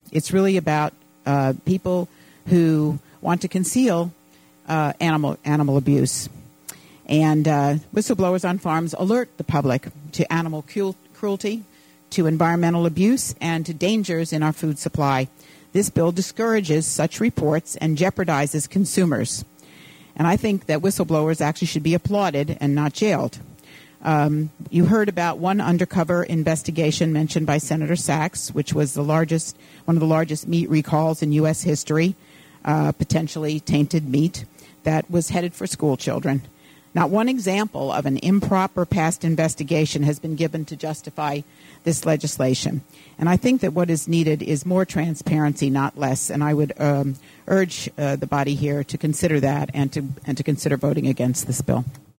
It's really about people who want to conceal animal abuse. And whistleblowers on farms alert the public to animal cruelty, to environmental abuse, and to dangers in our food supply. This bill discourages such reports and jeopardizes consumers. And I think that whistleblowers actually should be applauded and not jailed. You heard about one undercover investigation mentioned by Senator Sachs, which was one of the largest meat recalls in U.S. history, potentially tainted meat that was headed for school children. Not one example of an improper past investigation has been given to justify this legislation. And I think that what is needed is more transparency, not less. And I would urge the body here to consider that and to consider voting against this bill.